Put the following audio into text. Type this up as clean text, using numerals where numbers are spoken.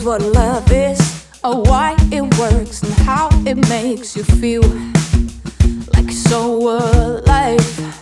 what love is, or why it works, and how it makes you feel like so alive.